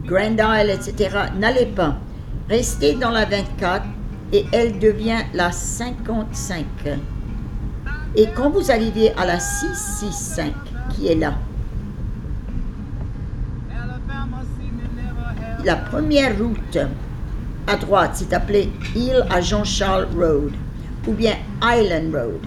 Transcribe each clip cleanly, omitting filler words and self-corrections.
Grand Isle, etc. N'allez pas. Restez dans la 24 et elle devient la 55. Et quand vous arrivez à la 665, qui est là, la première route à droite, c'est appelé Île à Jean-Charles Road ou bien Island Road.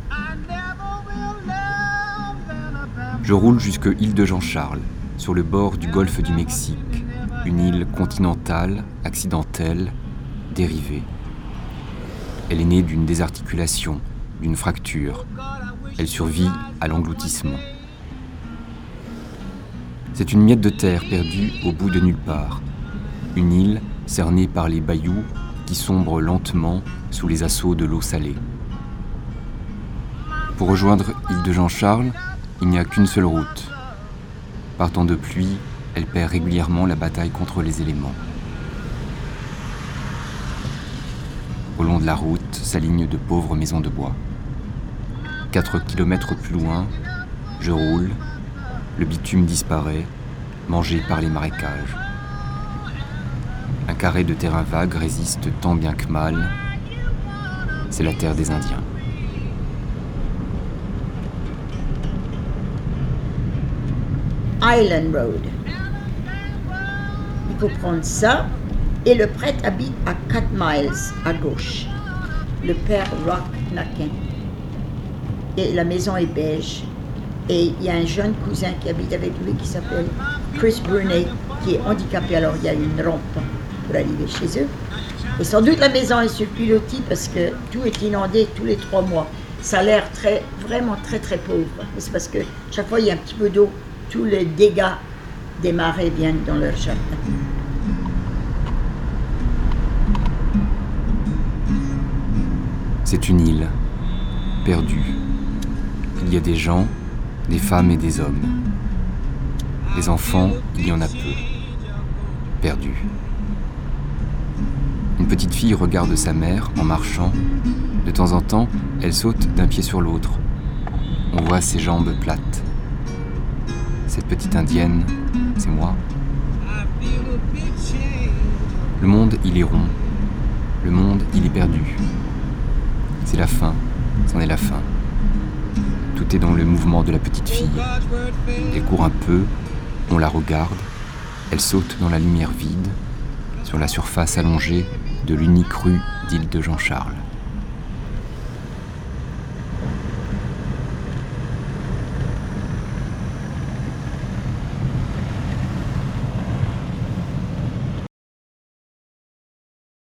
Je roule jusque île de Jean-Charles, sur le bord du golfe du Mexique, une île continentale, accidentelle, dérivée. Elle est née d'une désarticulation, d'une fracture. Elle survit à l'engloutissement. C'est une miette de terre perdue au bout de nulle part. Une île cernée par les bayous qui sombrent lentement sous les assauts de l'eau salée. Pour rejoindre île de Jean-Charles, il n'y a qu'une seule route. Par temps de pluie, elle perd régulièrement la bataille contre les éléments. Au long de la route s'alignent de pauvres maisons de bois. 4 kilomètres plus loin, je roule, le bitume disparaît, mangé par les marécages. Un carré de terrain vague résiste tant bien que mal. C'est la terre des Indiens. Island Road. Il faut prendre ça. Et le prêtre habite à 4 miles à gauche. Le père Rock Naquin. Et la maison est beige. Et il y a un jeune cousin qui habite avec lui qui s'appelle Chris Brunet, qui est handicapé. Alors il y a une rampe pour arriver chez eux. Et sans doute la maison est sur pilotis parce que tout est inondé tous les 3 mois. Ça a l'air vraiment très très pauvre. C'est parce que chaque fois il y a un petit peu d'eau, tous les dégâts des marées viennent dans leur jardin. C'est une île, perdue. Il y a des gens, des femmes et des hommes. Les enfants, il y en a peu. Perdus. Une petite fille regarde sa mère en marchant. De temps en temps, elle saute d'un pied sur l'autre. On voit ses jambes plates. Cette petite indienne, c'est moi. Le monde, il est rond. Le monde, il est perdu. C'est la fin, c'en est la fin. Tout est dans le mouvement de la petite fille. Elle court un peu, on la regarde, elle saute dans la lumière vide, sur la surface allongée de l'unique rue d'Île de Jean-Charles.